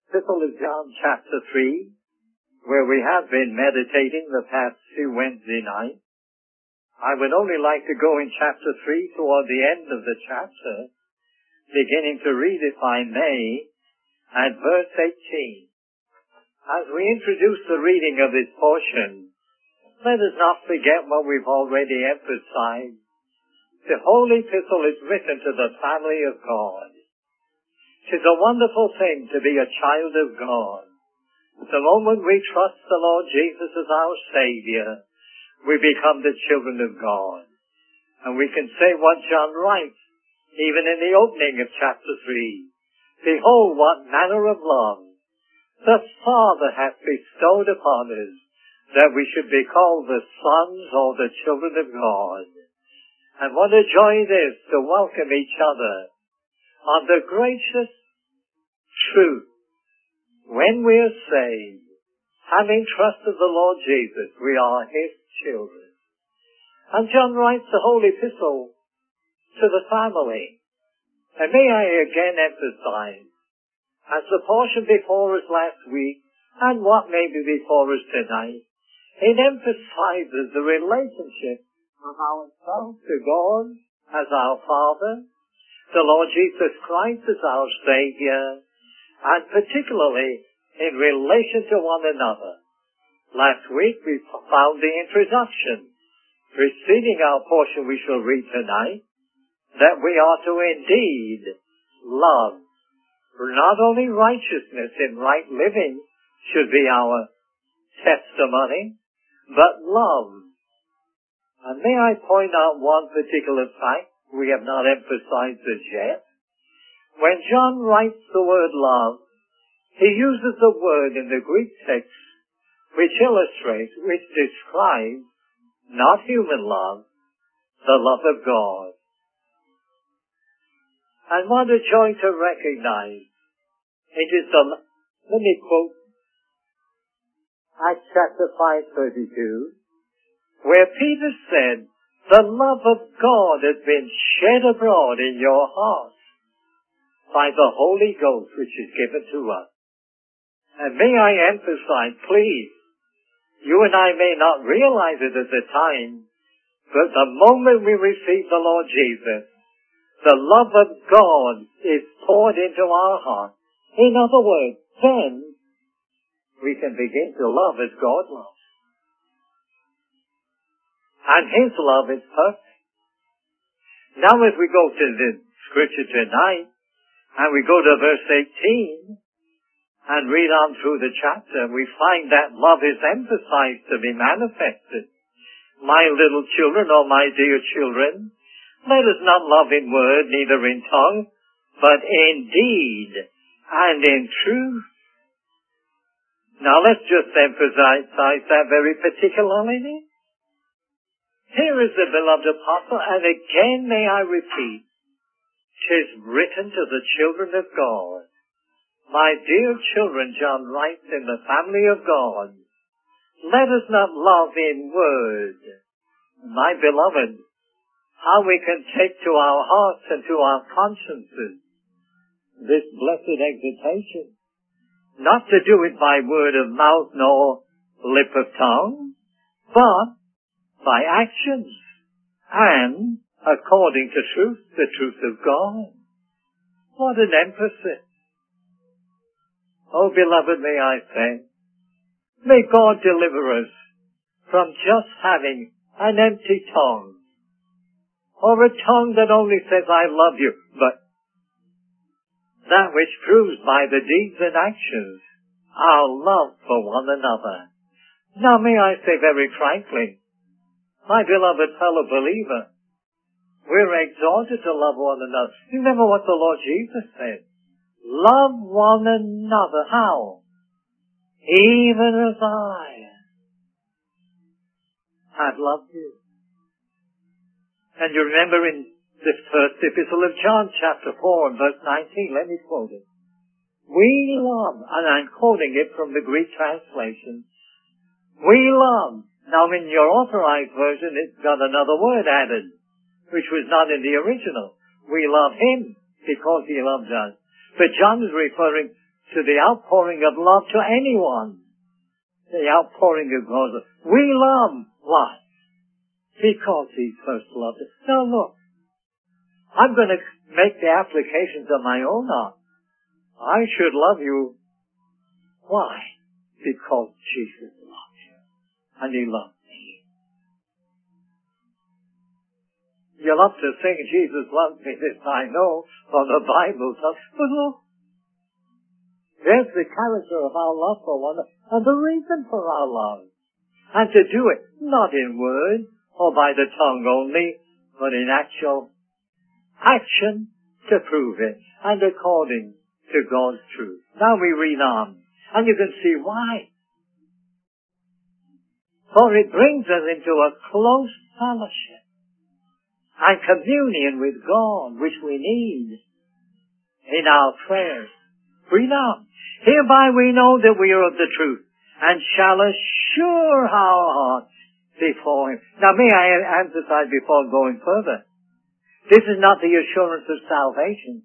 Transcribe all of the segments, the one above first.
Epistle of John chapter 3, where we have been meditating the past few Wednesday nights. I would only like to go in chapter 3 toward the end of the chapter, beginning to read, if I may, at verse 18. As we introduce the reading of this portion, let us not forget what we've already emphasized. The Holy Epistle is written to the family of God. It is a wonderful thing to be a child of God. The moment we trust the Lord Jesus as our Savior, we become the children of God. And we can say what John writes, even in the opening of chapter 3. Behold, what manner of love the Father hath bestowed upon us, that we should be called the sons or the children of God. And what a joy it is to welcome each other on the gracious truth. When we are saved, having trusted the Lord Jesus, we are His children. And John writes the Holy Epistle to the family. And may I again emphasize, as the portion before us last week, and what may be before us tonight, it emphasizes the relationship of ourselves to God as our Father, the Lord Jesus Christ as our Savior, and particularly in relation to one another. Last week we found the introduction, preceding our portion we shall read tonight, that we are to indeed love. Not only righteousness in right living should be our testimony, but love. And may I point out one particular fact we have not emphasized as yet. When John writes the word love, he uses a word in the Greek text which illustrates, which describes not human love, the love of God. And what a joy to recognize. It is let me quote Acts chapter 5:32, where Peter said, the love of God has been shed abroad in your hearts by the Holy Ghost which is given to us. And may I emphasize, please, you and I may not realize it at the time, but the moment we receive the Lord Jesus, the love of God is poured into our heart. In other words, then we can begin to love as God loves. And His love is perfect. Now as we go to the scripture tonight, and we go to verse 18, and read on through the chapter, we find that love is emphasized to be manifested. My little children, or my dear children, let us not love in word, neither in tongue, but in deed and in truth. Now let's just emphasize that very particularly. Here is the beloved apostle, and again may I repeat, 'tis written to the children of God. My dear children, John writes in the family of God, let us not love in word. My beloved, how we can take to our hearts and to our consciences this blessed exhortation, not to do it by word of mouth nor lip of tongue, but by actions and according to truth, the truth of God. What an emphasis. Oh, beloved, may I say, may God deliver us from just having an empty tongue, or a tongue that only says, I love you, but that which proves by the deeds and actions our love for one another. Now may I say very frankly, my beloved fellow believer, we're exhorted to love one another. Remember what the Lord Jesus said. Love one another. How? Even as I have loved you. And you remember in the first epistle of John, chapter 4 and verse 19, let me quote it. We love, and I'm quoting it from the Greek translation, we love. Now in your authorized version, it's got another word added, which was not in the original. We love Him because He loved us. But John is referring to the outpouring of love to anyone. The outpouring of God. We love. Why? Because He first loved us. Now look, I'm going to make the applications of my own heart. I should love you. Why? Because Jesus loved you. And He loved me. You love to sing, Jesus loved me, this I know, from the Bible. But look, there's the character of our love for one another, and the reason for our love. And to do it, not in word, or by the tongue only, but in actual action to prove it, and according to God's truth. Now we read on, and you can see why. For it brings us into a close fellowship and communion with God, which we need in our prayers. Read on. Hereby we know that we are of the truth, and shall assure our hearts before Him. Now may I emphasize before going further, this is not the assurance of salvation.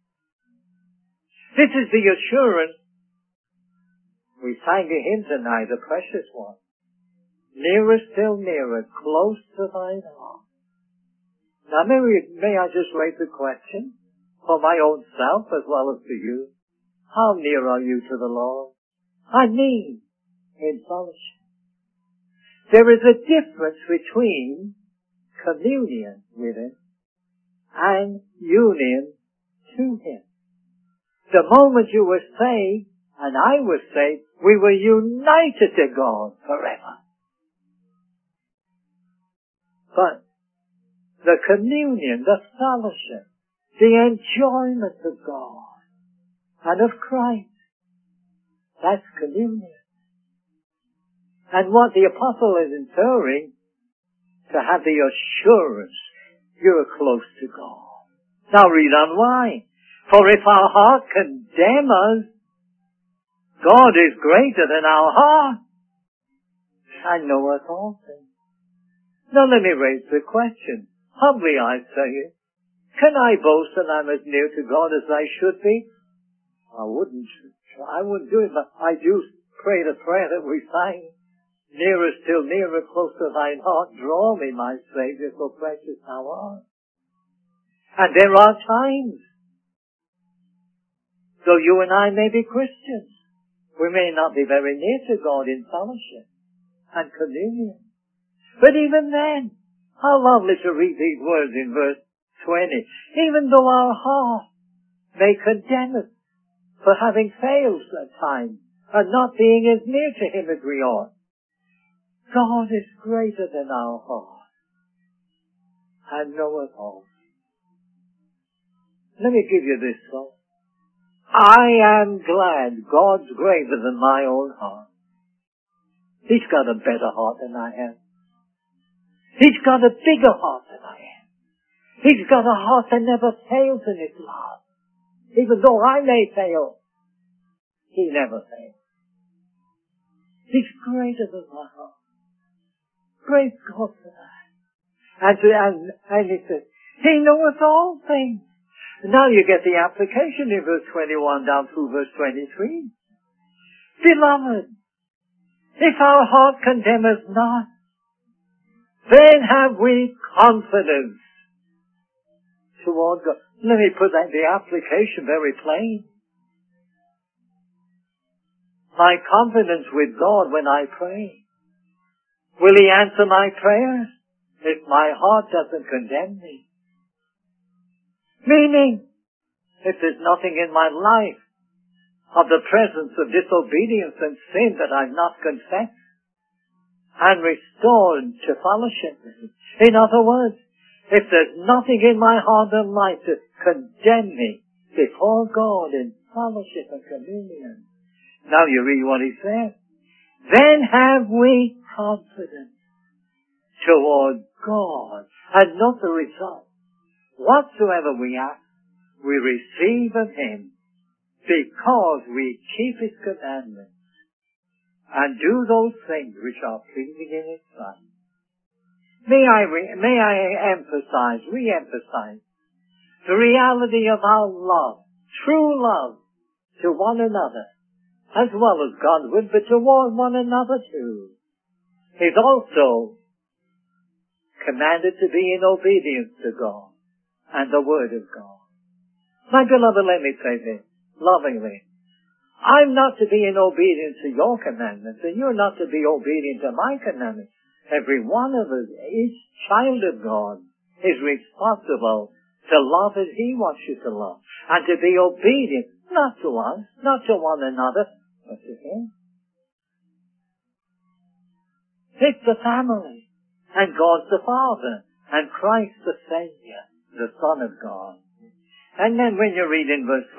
This is the assurance, we sang a hymn tonight, the precious one. Nearer, still nearer, close to thine heart. Now may I just raise the question for my own self as well as for you. How near are you to the Lord? I mean, in fellowship. There is a difference between communion with Him and union to Him. The moment you were saved, and I was saved, we were united to God forever. But the communion, the fellowship, the enjoyment of God and of Christ, that's communion. And what the apostle is inferring, to have the assurance you're close to God. Now read on why. For if our heart condemn us, God is greater than our heart, and knoweth all things. Now let me raise the question. Humbly I say it. Can I boast that I'm as near to God as I should be? I wouldn't do it, but I do pray the prayer that we sang. Nearer, still nearer, close to thine heart, draw me, my Savior, so precious thou art. And there are times, though you and I may be Christians, we may not be very near to God in fellowship and communion. But even then, how lovely to read these words in verse 20. Even though our heart may condemn us for having failed at times and not being as near to Him as we ought, God is greater than our heart and knoweth all. Let me give you this thought. I am glad God's greater than my own heart. He's got a better heart than I have. He's got a bigger heart than I have. He's got a heart that never fails in His love. Even though I may fail, He never fails. He's greater than my heart. Praise God for that. And He says, He knoweth all things. Now you get the application in verse 21 down through verse 23. Beloved, if our heart condemn us not, then have we confidence toward God. Let me put that, the application very plain. My confidence with God when I pray. Will He answer my prayers if my heart doesn't condemn me? Meaning, if there's nothing in my life of the presence of disobedience and sin that I've not confessed and restored to fellowship with Him. In other words, if there's nothing in my heart and life to condemn me before God in fellowship and communion. Now you read what He says. Then have we confidence toward God. And note the result. Whatsoever we ask, we receive of Him because we keep His commandments and do those things which are pleasing in His sight. May I re-emphasize the reality of our love, true love to one another, as well as Godward, but toward one another too. He's also commanded to be in obedience to God and the Word of God. My beloved, let me say this lovingly. I'm not to be in obedience to your commandments, and you're not to be obedient to my commandments. Every one of us, each child of God, is responsible to love as He wants you to love, and to be obedient, not to us, not to one another, but to Him. It's the family, and God's the Father, and Christ the Savior, the Son of God. And then when you read in verse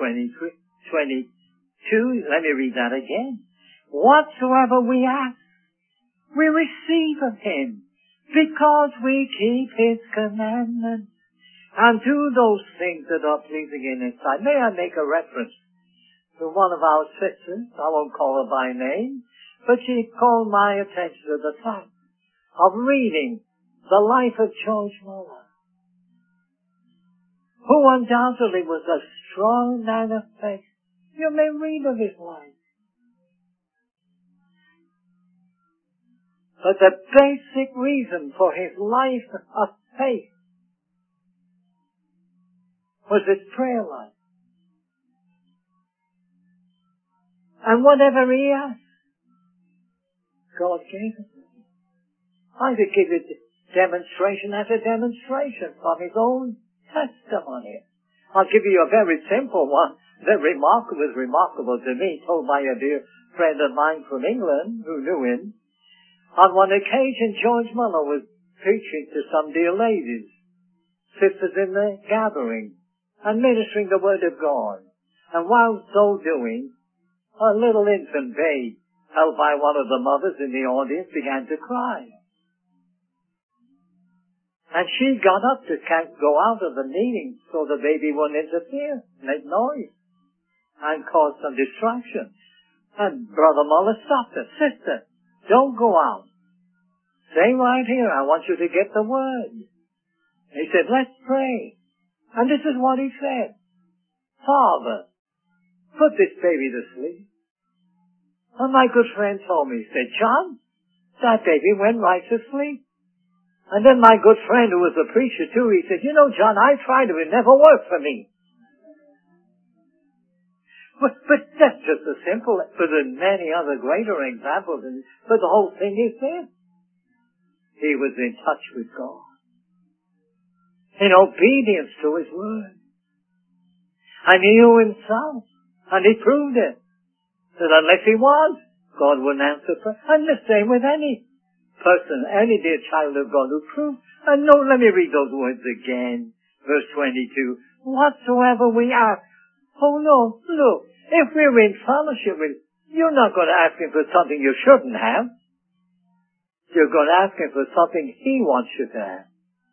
22, let me read that again. Whatsoever we ask, we receive of Him, because we keep His commandments, and do those things that are pleasing in His sight. May I make a reference to one of our sisters? I won't call her by name, but she called my attention to the fact of reading the life of George Muller, who undoubtedly was a strong man of faith. You may read of his life. But the basic reason for his life of faith was his prayer life. And whatever he asked, God gave it to him. I could give you demonstration after demonstration from his own testimony. I'll give you a very simple one that was remarkable to me, told by a dear friend of mine from England who knew him. On one occasion, George Muller was preaching to some dear ladies, sisters in the gathering, and ministering the Word of God. And while so doing, a little infant babe, held by one of the mothers in the audience, began to cry. And she got up to go out of the meeting so the baby wouldn't interfere, make noise, and cause some distraction. And Brother Muller stopped her. Sister, don't go out. Stay right here. I want you to get the Word. He said, let's pray. And this is what he said. Father, put this baby to sleep. And my good friend told me, he said, John, that baby went right to sleep. And then my good friend, who was a preacher too, he said, you know, John, I tried it. It never worked for me. But that's just a simple, but there are many other greater examples. But the whole thing is this. He was in touch with God, in obedience to His Word. And He knew Himself, and He proved it. That unless He was, God wouldn't answer prayer. And the same with any person, any dear child of God who proved. And no, let me read those words again. Verse 22. Whatsoever we ask. Oh no, look, if we're in fellowship with, you're not going to ask Him for something you shouldn't have. You're going to ask Him for something He wants you to have.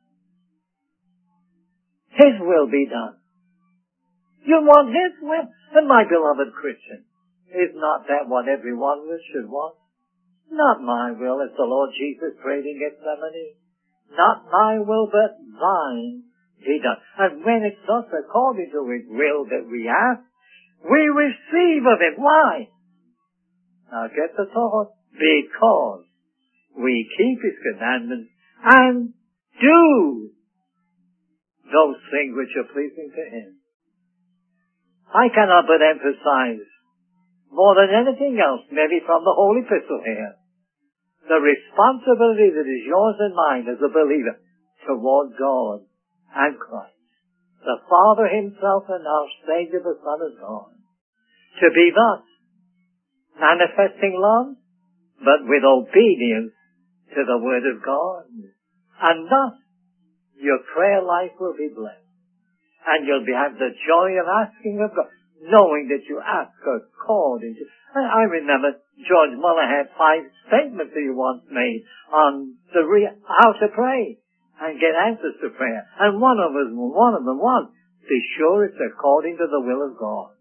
His will be done. You want His will. And my beloved Christian, is not that what every one of us should want? Not my will, as the Lord Jesus prayed in Gethsemane. Not my will, but thine be done. And when it's thus according to His will that we ask, we receive of Him. Why? Now get the thought. Because we keep His commandments and do those things which are pleasing to Him. I cannot but emphasize more than anything else, maybe from the whole epistle here, the responsibility that is yours and mine as a believer toward God and Christ, the Father Himself and our Savior, the Son of God, to be thus manifesting love, but with obedience to the Word of God. And thus, your prayer life will be blessed. And you'll have the joy of asking of God, knowing that you ask according to. I remember George Muller had 5 statements that he once made on how to pray and get answers to prayer. And one of them was, be sure it's according to the will of God.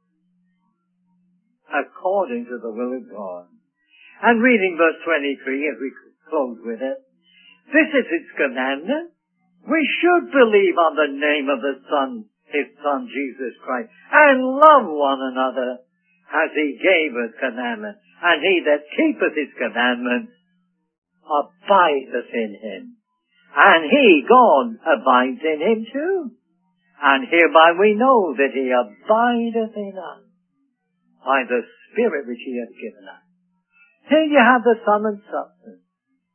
According to the will of God. And reading verse 23 as we close with it. This is His commandment. We should believe on the name of the Son His Son Jesus Christ, and love one another as He gave us commandments. And he that keepeth His commandments abideth in Him. And He, God, abides in him too. And hereby we know that He abideth in us by the Spirit which He hath given us. Here you have the sum and substance.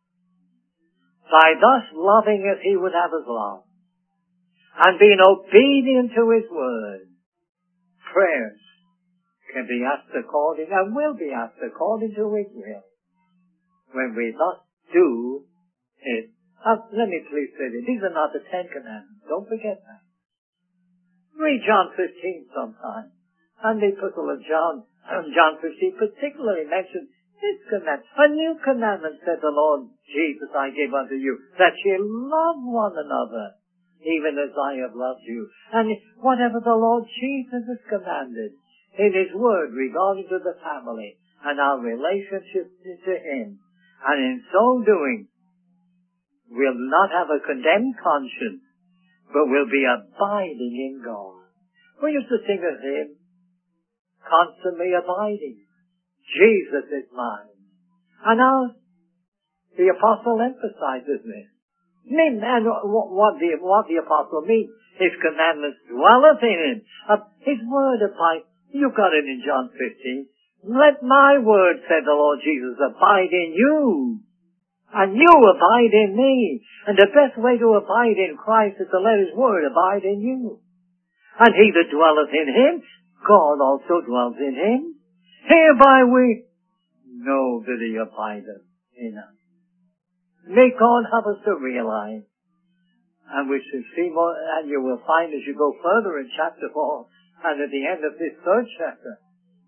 By thus loving as He would have us love, and being obedient to His word, prayers can be asked according, and will be asked according to His will, when we thus do it. Let me please say this. These are not the Ten Commandments. Don't forget that. Read John 15 sometime. And the Epistle of John 15 particularly mentions this commandment. A new commandment, said the Lord Jesus, I give unto you, that ye love one another, even as I have loved you. And whatever the Lord Jesus has commanded in His word regarding to the family and our relationship to Him, and in so doing, we'll not have a condemned conscience, but we'll be abiding in God. We used to sing a hymn, constantly abiding. Jesus is mine. And now the Apostle emphasizes this. And what the Apostle means, His commandments dwelleth in Him. His word abides. You got it in John 15. Let my word, said the Lord Jesus, abide in you. And you abide in me. And the best way to abide in Christ is to let His word abide in you. And he that dwelleth in Him, God also dwells in him. Hereby we know that He abideth in us. May God help us to realize, and we should see more, and you will find as you go further in chapter 4, and at the end of this third chapter,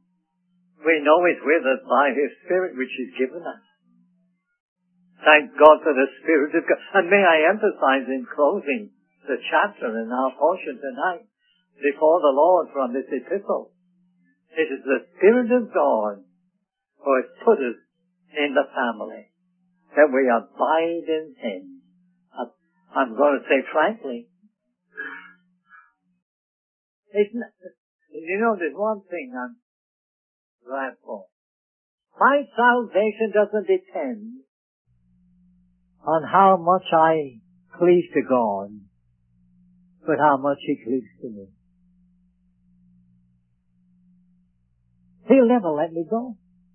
we know He's with us by His Spirit which He's given us. Thank God for the Spirit of God. And may I emphasize in closing the chapter in our portion tonight, before the Lord from this epistle, it is the Spirit of God who has put us in the family, that we abide in Him. I'm going to say frankly, there's one thing I'm glad for. My salvation doesn't depend on how much I cleave to God, but how much He cleaves to me. He'll never let me go.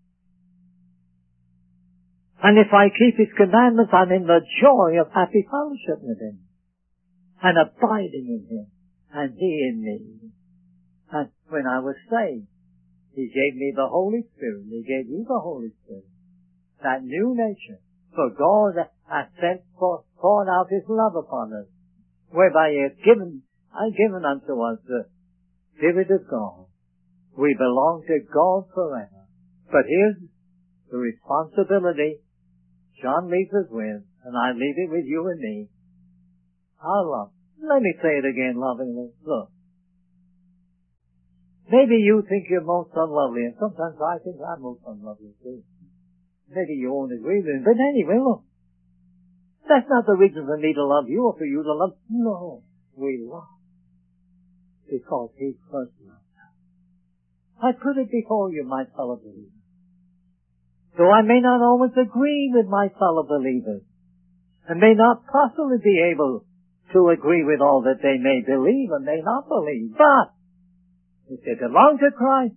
And if I keep His commandments, I'm in the joy of happy fellowship with Him, and abiding in Him, and He in me. And when I was saved, He gave me the Holy Spirit. He gave you the Holy Spirit. That new nature. For God has poured out His love upon us, whereby He has given unto us the Spirit of God. We belong to God forever. But here's the responsibility John leaves us with, and I leave it with you and me. Our love. Let me say it again lovingly. Look. Maybe you think you're most unlovely, and sometimes I think I'm most unlovely too. Maybe you won't agree with me, but anyway, look. That's not the reason for me to love you or for you to love. No. We love. Because He first loved us. I put it before you, my fellow believers. Though I may not always agree with my fellow believers, and may not possibly be able to agree with all that they may believe and may not believe, but if they belong to Christ,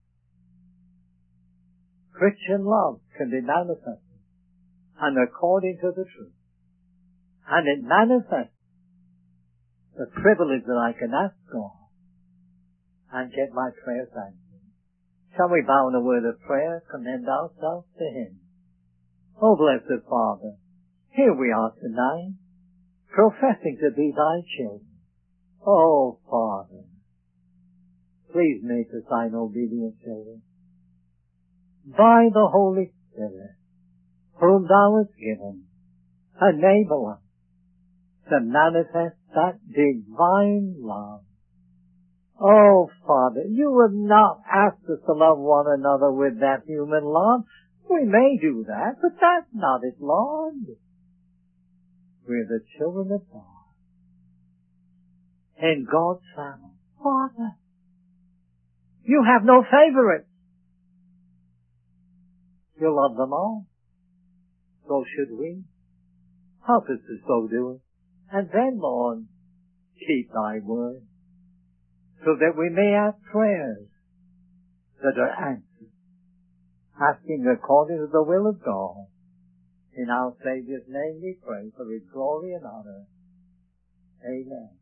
Christian love can be manifested, and according to the truth. And it manifests the privilege that I can ask God and get my prayers answered. Shall we bow in a word of prayer, commend ourselves to Him? Oh, blessed Father, here we are tonight, professing to be Thy children. Oh, Father, please make us Thine obedient children. By the Holy Spirit, whom Thou hast given, enable us to manifest that divine love. Oh, Father, You have not asked us to love one another with that human love. We may do that, but that's not it, Lord. We're the children of God. in God's family. Father, you have no favorites. You love them all. So should we. Help us to so do it. And then, Lord, keep thy word, so that we may have prayers that are answered, asking according to the will of God. In our Savior's name we pray for his glory and honor. Amen.